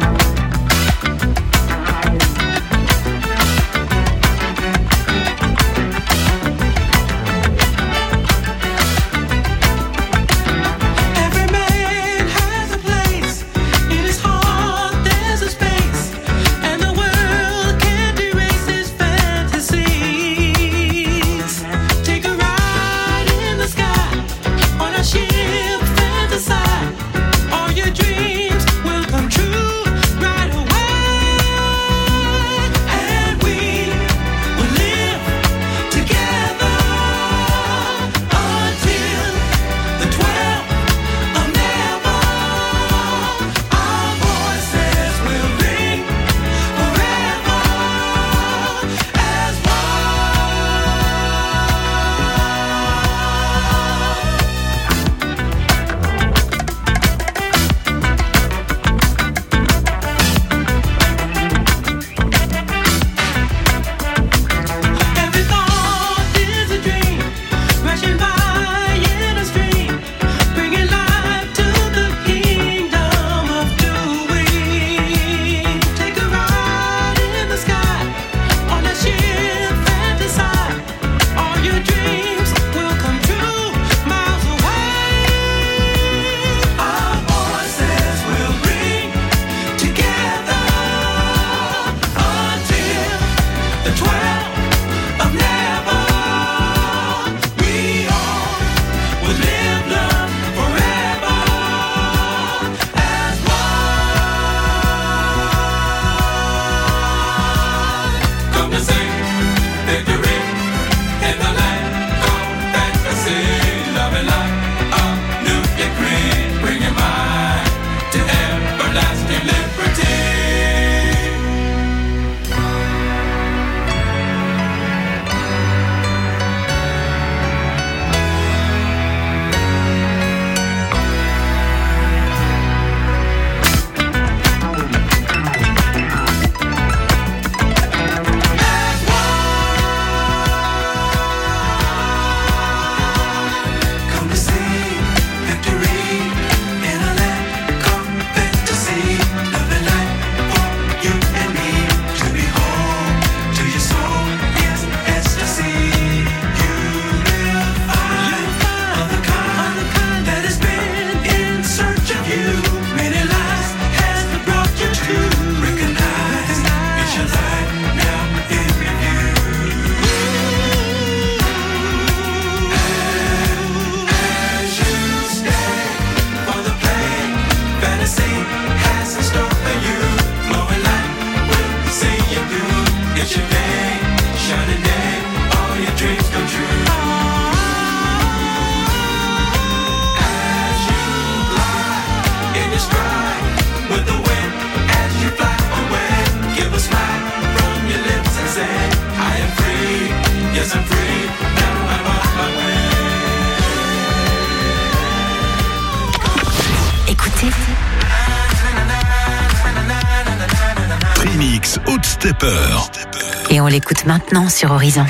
Trinix Hot Stepper. Et on l'écoute maintenant sur Horizon.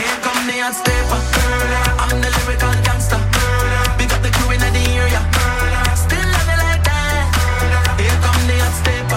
Step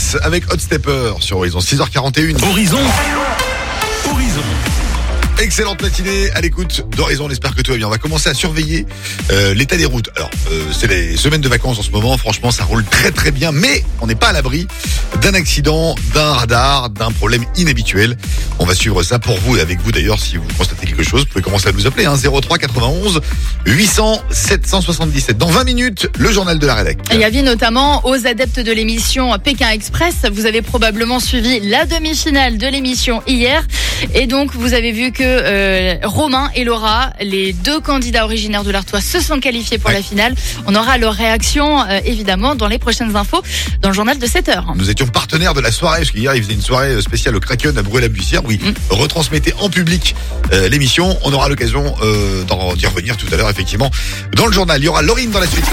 Max avec Hot Stepper sur Horizon, six heures quarante et une. Horizon. Horizon. Excellente matinée à l'écoute d'Horizon, on espère que tout va bien. On va commencer à surveiller euh, l'état des routes. Alors, euh, c'est les semaines de vacances en ce moment, franchement ça roule très très bien, mais on n'est pas à l'abri d'un accident, d'un radar, d'un problème inhabituel. On va suivre ça pour vous et avec vous d'ailleurs, si vous constatez quelque chose, vous pouvez commencer à nous appeler, hein, zéro trois quatre-vingt-onze huit cents sept cent soixante-dix-sept. Dans vingt minutes, le journal de la rédac. Et avis notamment aux adeptes de l'émission Pékin Express. Vous avez probablement suivi la demi-finale de l'émission hier. Et donc, vous avez vu que euh, Romain et Laura, les deux candidats originaires de l'Artois, se sont qualifiés pour ouais. la finale. On aura leur réaction, euh, évidemment, dans les prochaines infos, dans le journal de sept heures. Nous étions partenaires de la soirée, parce qu'hier, ils faisaient une soirée spéciale au Kraken à Bruay-la-Bussière, où ils mmh. retransmettaient en public euh, l'émission. On aura l'occasion euh, d'en, d'y revenir tout à l'heure, effectivement. Dans le journal, il y aura Laurine dans la suite.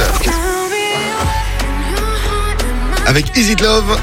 Avec Is It Love.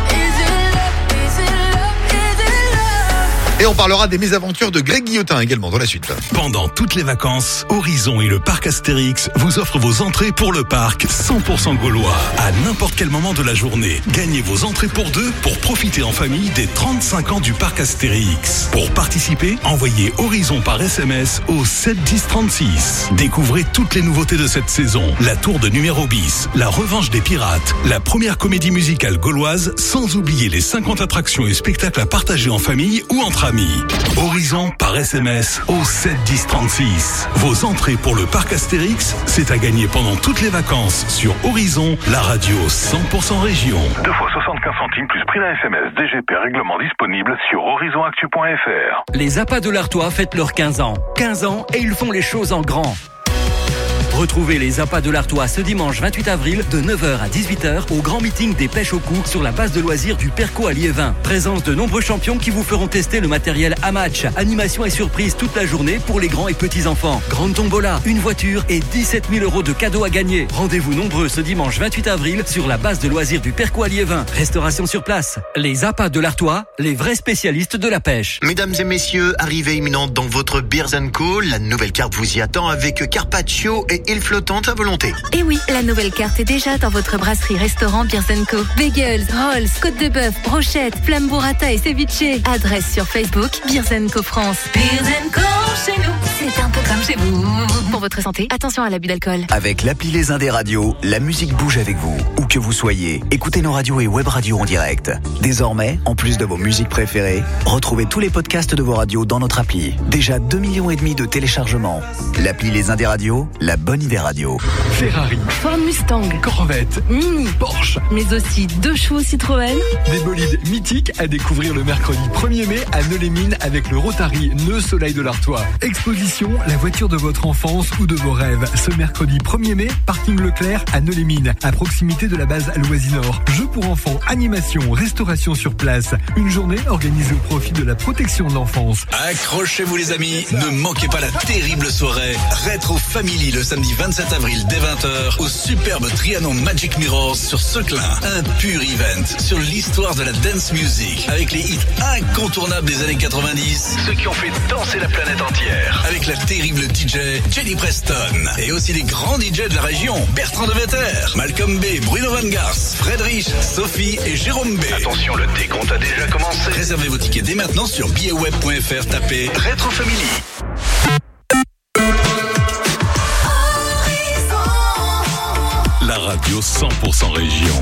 Et on parlera des mésaventures de Greg Guillotin également dans la suite. Pendant toutes les vacances, Horizon et le parc Astérix vous offrent vos entrées pour le parc cent pour cent gaulois. À n'importe quel moment de la journée, gagnez vos entrées pour deux pour profiter en famille des trente-cinq ans du parc Astérix. Pour participer, envoyez Horizon par S M S au sept dix trente-six. Découvrez toutes les nouveautés de cette saison. La tour de numéro bis, la revanche des pirates, la première comédie musicale gauloise, sans oublier les cinquante attractions et spectacles à partager en famille ou entre amis. Horizon par S M S au sept dix trente-six. Vos entrées pour le parc Astérix, c'est à gagner pendant toutes les vacances sur Horizon, la radio cent pour cent région. deux fois soixante-quinze centimes plus prix d'un S M S. D G P règlement disponible sur horizon actu point f r. Les appâts de l'Artois fêtent leurs quinze ans. quinze ans et ils font les choses en grand. Retrouvez les appâts de l'Artois ce dimanche vingt-huit avril de neuf heures à dix-huit heures au grand meeting des pêches au cou sur la base de loisirs du Perco à Liévin. Présence de nombreux champions qui vous feront tester le matériel à match. Animation et surprise toute la journée pour les grands et petits enfants. Grande tombola, une voiture et dix-sept mille euros de cadeaux à gagner. Rendez-vous nombreux ce dimanche vingt-huit avril sur la base de loisirs du Perco à Liévin. Restauration sur place. Les appâts de l'Artois, les vrais spécialistes de la pêche. Mesdames et messieurs, arrivée imminente dans votre Beers and Co. La nouvelle carte vous y attend avec carpaccio et île flottante à volonté. Et oui, la nouvelle carte est déjà dans votre brasserie restaurant Beers and Co. Bagels, rolls, côte de bœuf, brochettes, flamme burrata et ceviche. Adresse sur Facebook Beers and Co France. Beers and Co chez nous, c'est un peu comme chez vous. Pour votre santé, attention à l'abus d'alcool. Avec l'appli Les Indés Radio, la musique bouge avec vous. Où que vous soyez, écoutez nos radios et web radios en direct. Désormais, en plus de vos musiques préférées, retrouvez tous les podcasts de vos radios dans notre appli. Déjà deux millions et demi de téléchargements. L'appli Les Indés Radio, la bonne idée radio. Ferrari, Ford Mustang, Corvette, Mini, Porsche, mais aussi deux chevaux Citroën. Des bolides mythiques à découvrir le mercredi premier mai à Neux-les-Mines avec le Rotary Nœud Soleil de l'Artois. Exposition, la voiture de votre enfance ou de vos rêves. Ce mercredi premier mai, parking Leclerc à Neux-les-Mines, à proximité de la base Loisinor. Jeux pour enfants, animation, restauration sur place. Une journée organisée au profit de la protection de l'enfance. Accrochez-vous les amis, ne manquez pas la terrible soirée Rétro Family le samedi vingt-sept avril dès vingt heures au superbe Trianon Magic Mirrors sur Seclin. Un pur event sur l'histoire de la dance music avec les hits incontournables des années quatre-vingt-dix, ceux qui ont fait danser la planète entière, avec la terrible D J Jenny Preston et aussi les grands D J de la région, Bertrand de Vetter, Malcolm B, Bruno Van Gars, Friedrich, Sophie et Jérôme B. Attention, le décompte a déjà commencé. Réservez vos tickets dès maintenant sur billets web point f r, tapez Rétro Family. La radio cent pour cent région.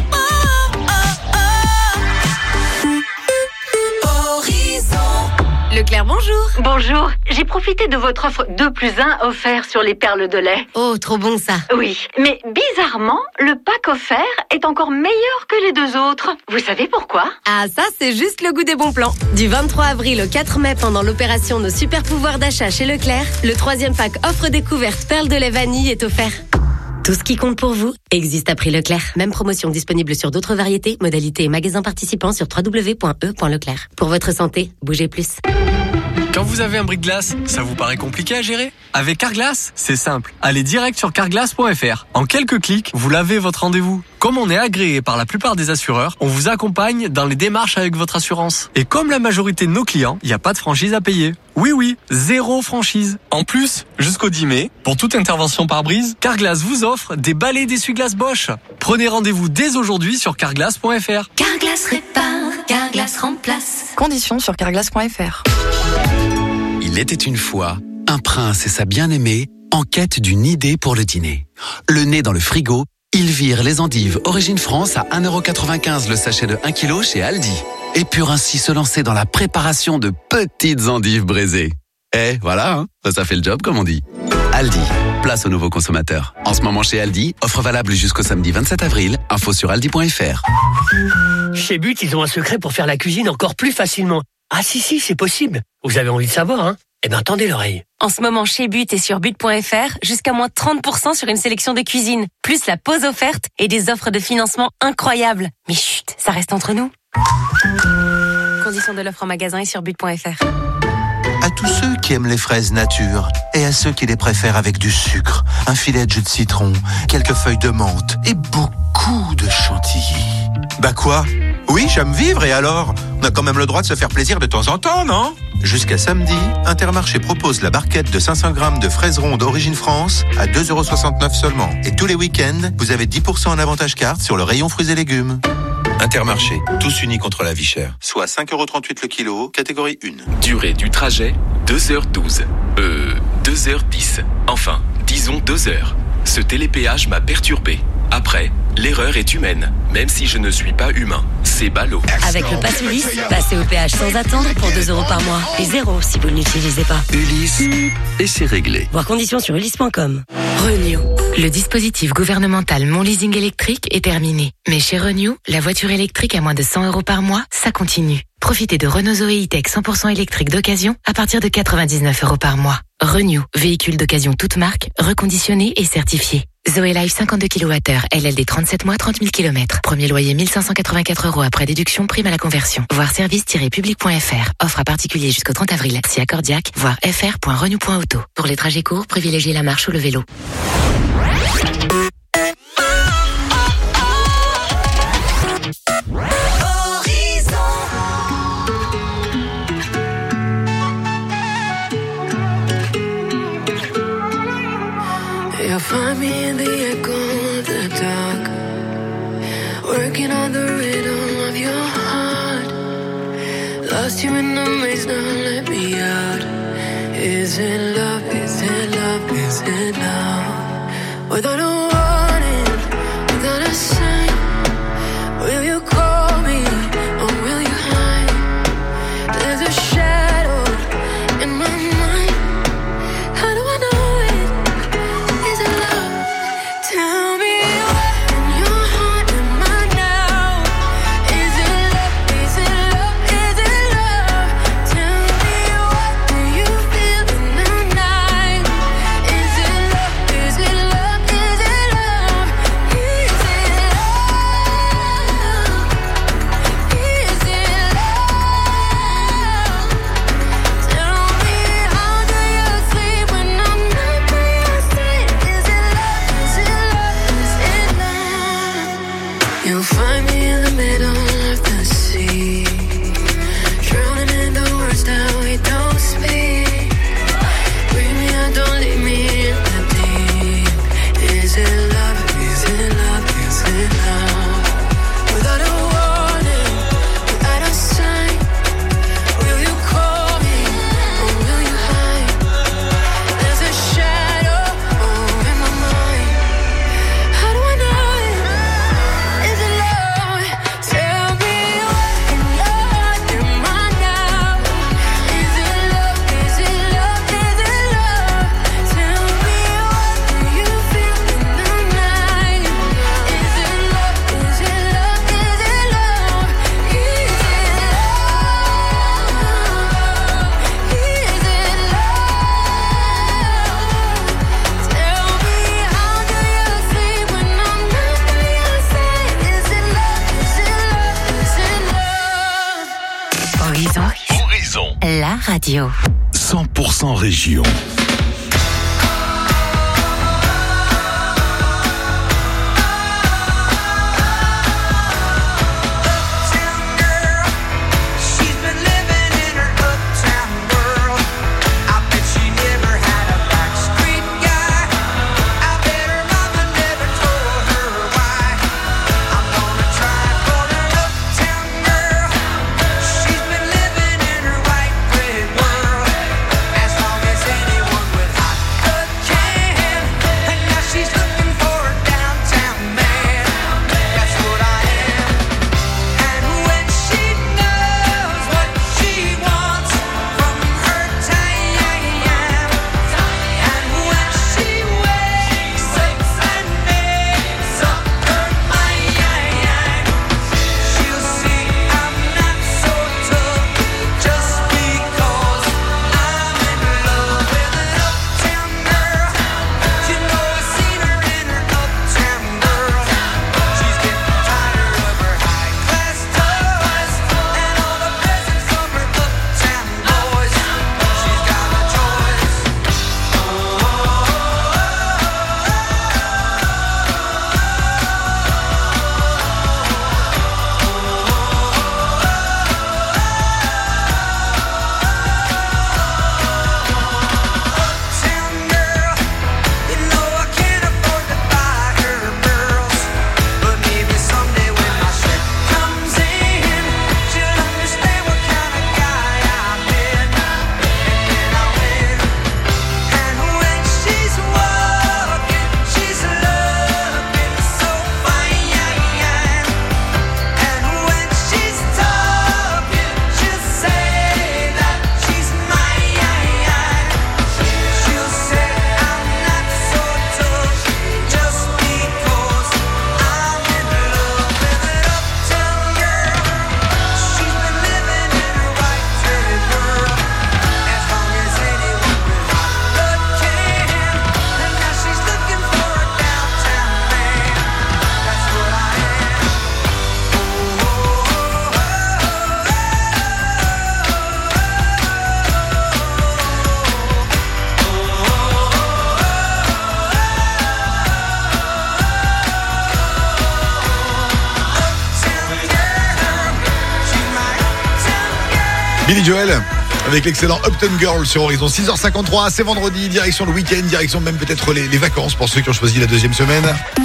Leclerc, bonjour. Bonjour. J'ai profité de votre offre deux plus un offert sur les perles de lait. Oh, trop bon ça. Oui, mais bizarrement, le pack offert est encore meilleur que les deux autres. Vous savez pourquoi? Ah, ça, c'est juste le goût des bons plans. Du vingt-trois avril au quatre mai, pendant l'opération Nos super pouvoirs d'achat chez Leclerc, le troisième pack offre découverte perles de lait vanille est offert. Tout ce qui compte pour vous existe à prix Leclerc. Même promotion disponible sur d'autres variétés, modalités et magasins participants sur w w w point e point leclerc. Pour votre santé, bougez plus. Quand vous avez un brise-glace, ça vous paraît compliqué à gérer? Avec Carglass, c'est simple. Allez direct sur carglass point f r. En quelques clics, vous l'avez votre rendez-vous. Comme on est agréé par la plupart des assureurs, on vous accompagne dans les démarches avec votre assurance. Et comme la majorité de nos clients, il n'y a pas de franchise à payer. Oui, oui, zéro franchise. En plus, jusqu'au dix mai, pour toute intervention par brise, Carglass vous offre des balais d'essuie-glace Bosch. Prenez rendez-vous dès aujourd'hui sur carglass point f r. Carglass répare, Carglass remplace. Conditions sur carglass point f r. Il était une fois un prince et sa bien-aimée en quête d'une idée pour le dîner. Le nez dans le frigo, ils virent les endives Origine France à un euro quatre-vingt-quinze le sachet de un kilo chez Aldi. Et purent ainsi se lancer dans la préparation de petites endives braisées. Eh, voilà, hein, ça fait le job comme on dit. Aldi, place aux nouveaux consommateurs. En ce moment chez Aldi, offre valable jusqu'au samedi vingt-sept avril. Info sur aldi point f r. Chez But, ils ont un secret pour faire la cuisine encore plus facilement. Ah si, si, c'est possible. Vous avez envie de savoir, hein? Eh ben, tendez l'oreille. En ce moment, chez But et sur but point f r, jusqu'à moins trente pour cent sur une sélection de cuisine, plus la pause offerte et des offres de financement incroyables. Mais chut, ça reste entre nous. Conditions de l'offre en magasin et sur but point f r. À tous ceux qui aiment les fraises nature et à ceux qui les préfèrent avec du sucre, un filet de jus de citron, quelques feuilles de menthe et beaucoup de chantilly. Bah quoi? Oui, j'aime vivre et alors? On a quand même le droit de se faire plaisir de temps en temps, non? Jusqu'à samedi, Intermarché propose la barquette de cinq cents grammes de fraises rondes Origine France à deux euros soixante-neuf seulement. Et tous les week-ends, vous avez dix pour cent en avantage carte sur le rayon fruits et légumes. Intermarché, tous unis contre la vie chère. Soit cinq euros trente-huit le kilo, catégorie un. Durée du trajet, deux heures douze. Euh, deux heures dix. Enfin, disons deux heures. Ce télépéage m'a perturbé. Après, l'erreur est humaine, même si je ne suis pas humain. C'est ballot. Avec le pass Ulysse, passez au péage sans attendre pour deux euros par mois. Et zéro si vous ne l'utilisez pas. Ulysse, et c'est réglé. Voir conditions sur ulysse point com. Renew. Le dispositif gouvernemental Mon Leasing électrique est terminé. Mais chez Renew, la voiture électrique à moins de cent euros par mois, ça continue. Profitez de Renault Zoé E-Tech cent pour cent électrique d'occasion à partir de quatre-vingt-dix-neuf euros par mois. Renew, véhicule d'occasion toute marque, reconditionné et certifié. Zoé Life cinquante-deux kilowattheures, L L D trente-sept mois, trente mille kilomètres. Premier loyer mille cinq cent quatre-vingt-quatre euros après déduction, prime à la conversion. Voir service tiret public point f r. Offre à particulier jusqu'au trente avril. Si accordiaque, voir f r point renew point auto. Pour les trajets courts, privilégiez la marche ou le vélo. You'll find me in the echo of the dark, working on the rhythm of your heart. Lost you in the maze, now let me out. Is it love, is it love, is it love? Without a warning, without a sign, will you call me or will you hide? There's a shadow in my mind. How do I know? Tell me what in your heart am I now? Is it love, is it love, is it love? Tell me what do you feel in the night? Is it love, is it love, is it Radio. cent pour cent région. Billy Joel avec l'excellent Upton Girl sur Horizon. Six heures cinquante-trois, c'est vendredi, direction le week-end, direction même peut-être les, les vacances pour ceux qui ont choisi la deuxième semaine.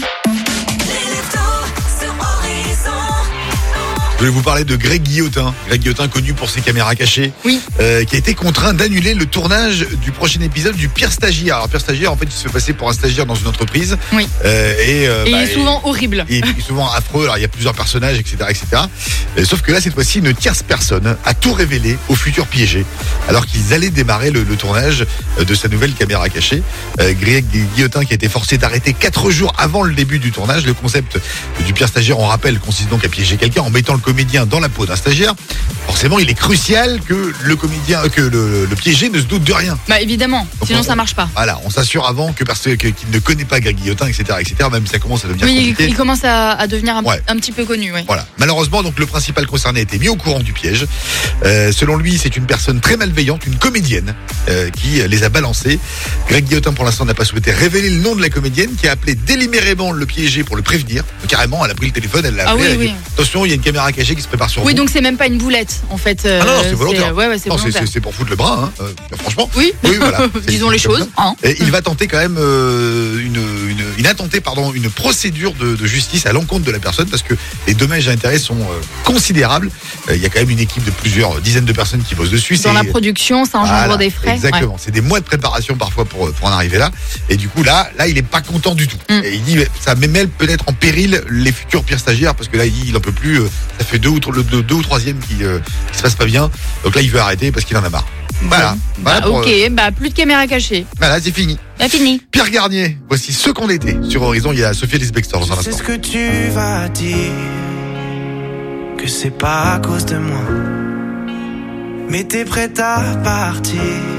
Je voulais vous parler de Greg Guillotin. Greg Guillotin, connu pour ses caméras cachées. Oui. Euh, qui a été contraint d'annuler le tournage du prochain épisode du Pire Stagiaire. Alors, Pire Stagiaire, en fait, il se fait passer pour un stagiaire dans une entreprise. Oui. Euh, et euh, et bah, il est souvent et, horrible. Il est souvent affreux. Alors, il y a plusieurs personnages, et cetera, et cetera. Euh, sauf que là, cette fois-ci, une tierce personne a tout révélé aux futurs piégés. Alors qu'ils allaient démarrer le, le tournage de sa nouvelle caméra cachée. Euh, Greg Guillotin qui a été forcé d'arrêter quatre jours avant le début du tournage. Le concept du Pire Stagiaire, on rappelle, consiste donc à piéger quelqu'un en mettant le comédien dans la peau d'un stagiaire. Forcément, il est crucial que le comédien, que le, le piégé ne se doute de rien. Bah évidemment, donc sinon on, ça marche pas. Voilà, on s'assure avant que parce que qu'il ne connaît pas Greg Guillotin, et cetera, et cetera. Même si ça commence à devenir oui, compliqué. Il, il commence à, à devenir un, ouais. un petit peu connu. Ouais. Voilà. Malheureusement, donc le principal concerné a été mis au courant du piège. Euh, selon lui, c'est une personne très malveillante, une comédienne, euh, qui les a balancés. Greg Guillotin, pour l'instant, n'a pas souhaité révéler le nom de la comédienne, qui a appelé délibérément le piégé pour le prévenir. Donc, carrément, elle a pris le téléphone, elle l'a appelé. Ah oui, elle a dit, oui. attention, il y a une caméra cachée qui se prépare sur oui, vous. donc c'est même pas une boulette, en fait. Euh, ah non, c'est volontaire. C'est, ouais, ouais, c'est, non, volontaire. c'est, c'est pour foutre le bras, hein. Euh, franchement. Oui, oui voilà. Disons les choses. Hein. Et il va tenter quand même euh, une, une, une intenter, pardon, une procédure de, de justice à l'encontre de la personne parce que les dommages et intérêts sont euh, considérables. Euh, il y a quand même une équipe de plusieurs dizaines de personnes qui bossent dessus. Dans c'est, la production, ça engendre voilà, des frais. Exactement. Ouais. C'est des mois de préparation parfois pour, pour en arriver là. Et du coup, là, là, il est pas content du tout. Mm. Et il dit, ça met même peut-être en péril les futurs pires stagiaires parce que là, il dit, il en peut plus. Euh, ça fait deux ou, le deux, deux ou troisième qui, euh, qui se passe pas bien. Donc là, il veut arrêter parce qu'il en a marre. Voilà. Bah, voilà pour, ok, euh, bah plus de caméra cachée. Voilà, c'est fini. Bah fini. Pierre Garnier, voici ce qu'on était. Sur Horizon, il y a Sophie Elise Bextor dans un instant. C'est ce que tu vas dire, que c'est pas à cause de moi. Mais t'es prête à partir,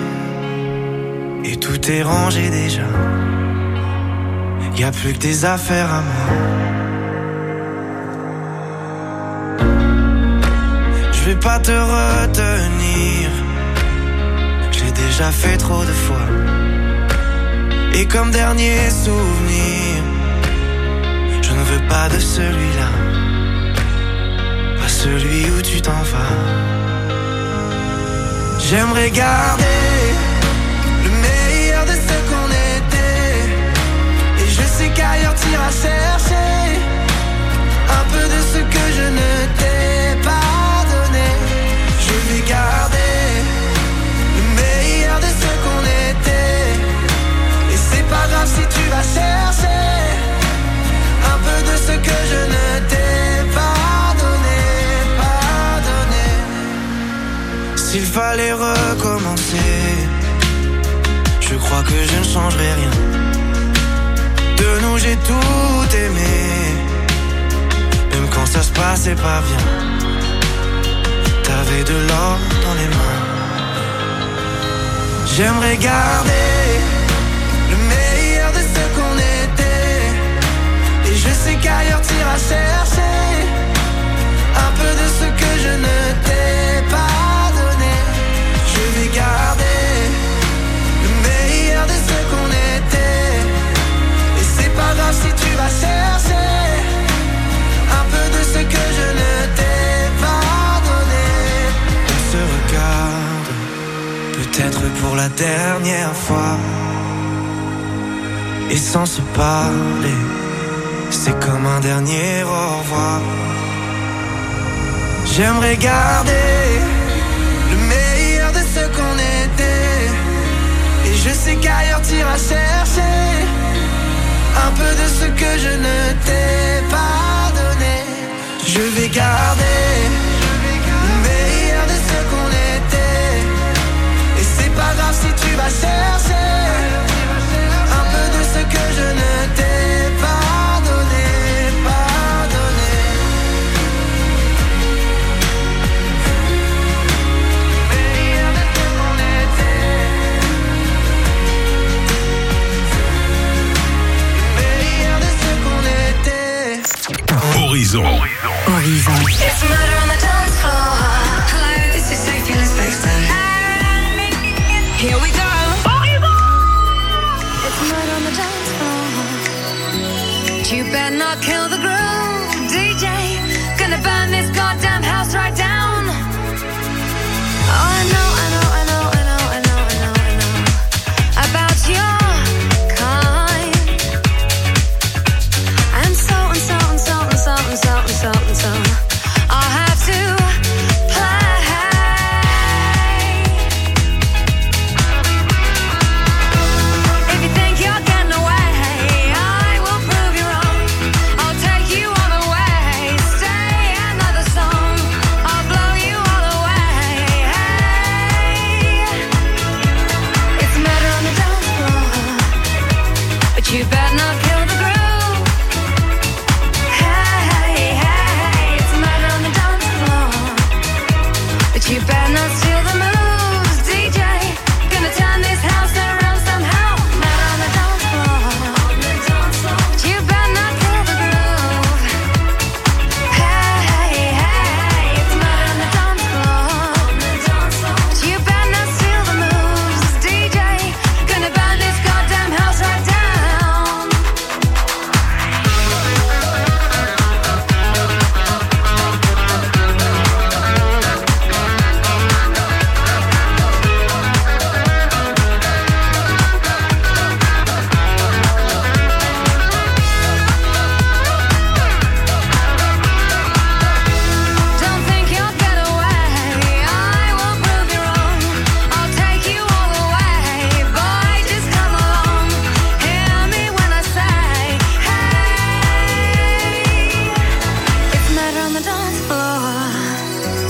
et tout est rangé déjà. Y a plus que des affaires à moi. Je vais pas te retenir, déjà fait trop de fois. Et comme dernier souvenir, je ne veux pas de celui-là, pas celui où tu t'en vas. J'aimerais garder le meilleur de ce qu'on était, et je sais qu'ailleurs t'iras chercher un peu de ce que je ne t'ai pas donné. Je vais garder le meilleur de ce qu'on était, et c'est pas grave si tu vas chercher un peu de ce que je ne t'ai pas donné, pas donné. S'il fallait recommencer, je crois que je ne changerai rien. De nous j'ai tout aimé, même quand ça se passait pas bien. T'avais de l'or dans les mains. J'aimerais garder le meilleur de ce qu'on était, et je sais qu'ailleurs t'iras chercher un peu de ce que je ne t'ai pas donné. Je vais garder le meilleur de ce qu'on était, et c'est pas grave si tu vas chercher un peu de ce que je ne t'ai pas donné. On se regarde, peut-être pour la dernière fois, et sans se parler, c'est comme un dernier au revoir. J'aimerais garder le meilleur de ce qu'on était, et je sais qu'ailleurs t'iras chercher un peu de ce que je ne t'ai pas donné. Je vais garder